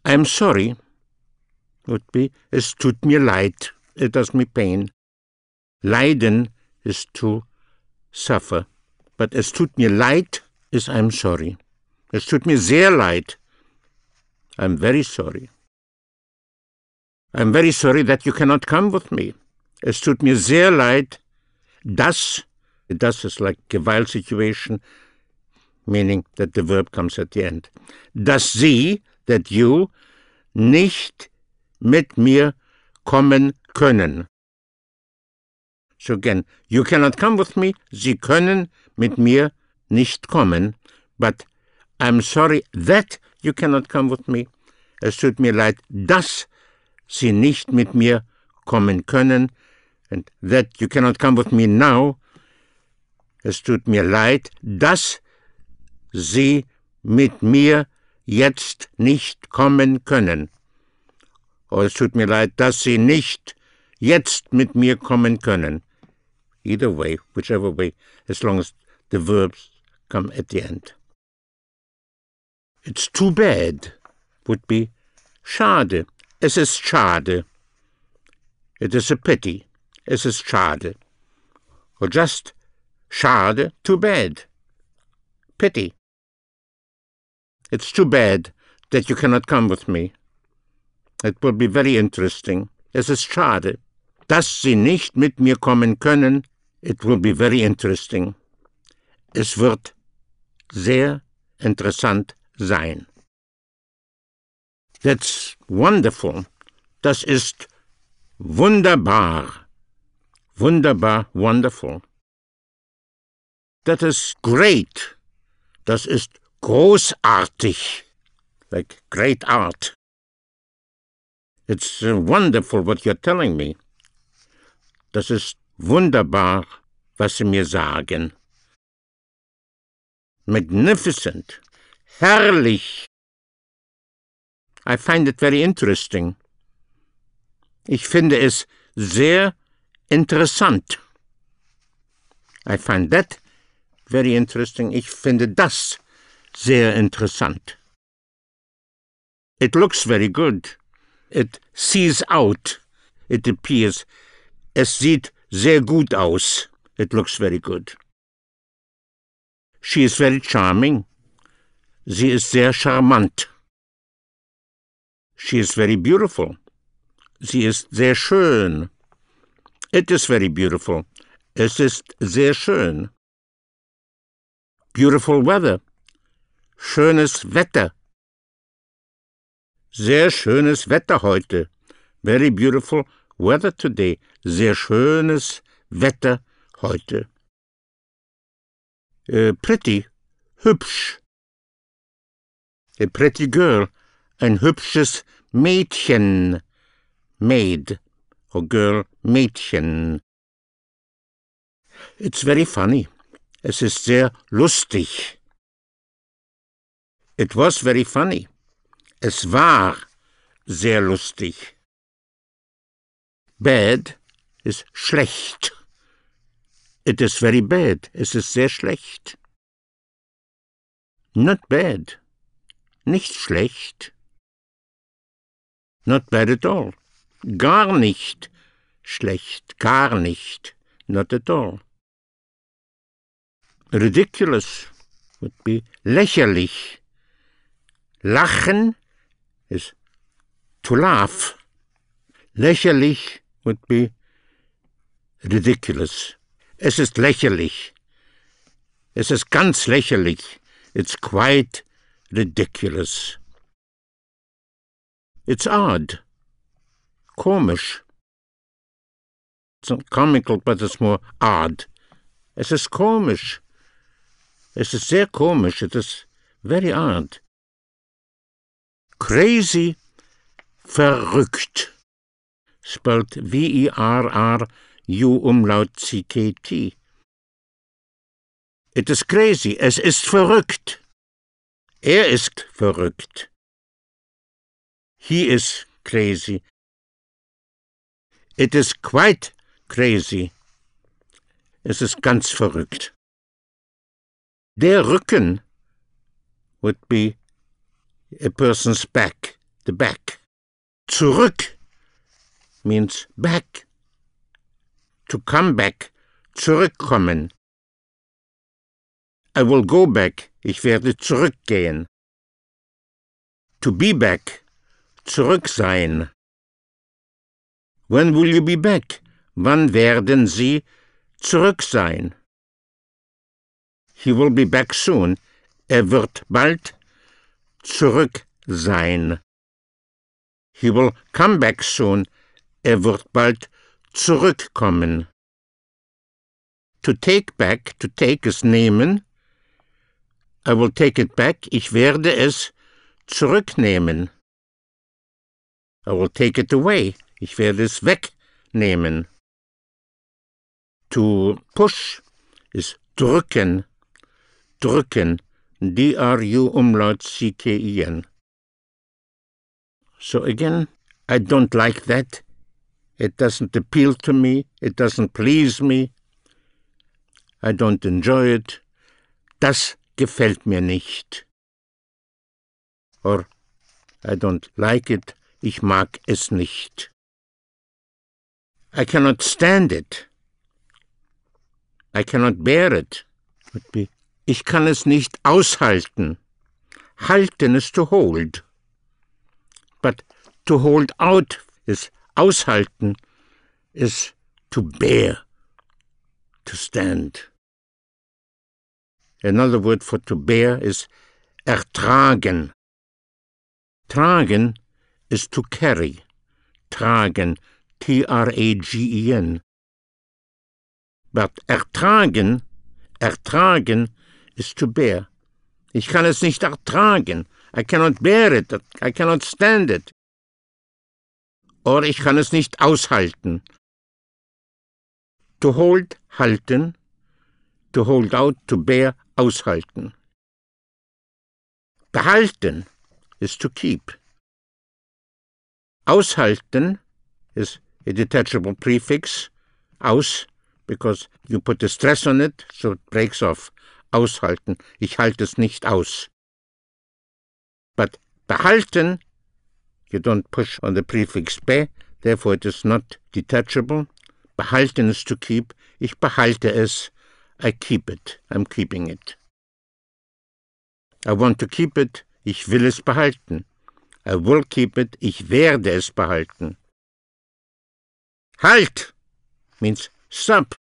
I'm sorry would be, es tut mir leid. It does me pain. Leiden is to suffer. But es tut mir leid is I'm sorry. Es tut mir sehr leid. I'm very sorry. I'm very sorry that you cannot come with me. Es tut mir sehr leid, dass, das is like a while situation, meaning that the verb comes at the end, dass Sie, that you, nicht mit mir kommen können. So again, you cannot come with me, Sie können mit mir nicht kommen, but I'm sorry that you cannot come with me. Es tut mir leid, dass Sie nicht mit mir kommen können, and that you cannot come with me now. Es tut mir leid, dass Sie mit mir jetzt nicht kommen können. Oder es tut mir leid, dass Sie nicht jetzt mit mir kommen können. Either way, whichever way, as long as the verbs come at the end. It's too bad would be schade. Es ist schade. It is a pity. Es ist schade. Or just schade, too bad. Pity. It's too bad that you cannot come with me. It will be very interesting. Es ist schade, dass Sie nicht mit mir kommen können. It will be very interesting. Es wird sehr interessant sein. That's wonderful. Das ist wunderbar. Wunderbar, wonderful. That is great. Das ist großartig. Like great art. It's wonderful what you're telling me. Das ist wunderbar, was Sie mir sagen. Magnificent. Herrlich. I find it very interesting. Ich finde es sehr interessant. I find that very interesting. Ich finde das sehr interessant. It looks very good. It sees out. It appears. Es sieht sehr gut aus. It looks very good. She is very charming. Sie ist sehr charmant. She is very beautiful. Sie ist sehr schön. It is very beautiful. Es ist sehr schön. Beautiful weather. Schönes Wetter. Sehr schönes Wetter heute. Very beautiful weather today. Sehr schönes Wetter heute. Pretty. Hübsch. A pretty girl. Ein hübsches Mädchen. Maid. Or girl, Mädchen. It's very funny. Es ist sehr lustig. It was very funny. Es war sehr lustig. Bad ist schlecht. It is very bad. Es ist sehr schlecht. Not bad. Nicht schlecht. Not bad at all. Gar nicht schlecht. Gar nicht. Not at all. Ridiculous would be lächerlich. Lachen is to laugh. Lächerlich would be ridiculous. Es ist lächerlich. Es ist ganz lächerlich. It's quite ridiculous. It's odd. Komisch. It's not comical, but it's more odd. Es ist komisch. Es ist sehr komisch. It is very odd. Crazy, verrückt. Spelled V-E-R-R-U-C-K-T. It is crazy. Es ist verrückt. Er ist verrückt. He is crazy. It is quite crazy. Es ist ganz verrückt. Der Rücken would be a person's back. the back. Zurück means back. To come back, zurückkommen. I will go back, ich werde zurückgehen. To be back, zurück sein. When will you be back? Wann werden Sie zurück sein? He will be back soon. Wird bald zurück sein. He will come back soon. Wird bald zurückkommen. To take back, to take ist nehmen. I will take it back, ich werde es zurücknehmen. I will take it away, ich werde es wegnehmen. To push ist drücken, drücken, D-R-U-C-K-E-N. So again, I don't like that. It doesn't appeal to me, it doesn't please me. I don't enjoy it. Das gefällt mir nicht. Or, I don't like it. Ich mag es nicht. I cannot stand it. I cannot bear it. Would be, ich kann es nicht aushalten. Halten is to hold. But to hold out is aushalten, is to bear, to stand. Another word for to bear is ertragen. Tragen is to carry. Tragen, T-R-A-G-E-N. But ertragen is to bear. Ich kann es nicht ertragen. I cannot bear it. I cannot stand it. Or ich kann es nicht aushalten. To hold, halten. To hold out, to bear, aushalten. Behalten is to keep. Aushalten is a detachable prefix, aus, because you put a stress on it, so it breaks off. Aushalten, ich halte es nicht aus. But behalten, you don't push on the prefix be, therefore it is not detachable. Behalten is to keep, ich behalte es, I keep it, I'm keeping it. I want to keep it, ich will es behalten. I will keep it, ich werde es behalten. Halt means stop.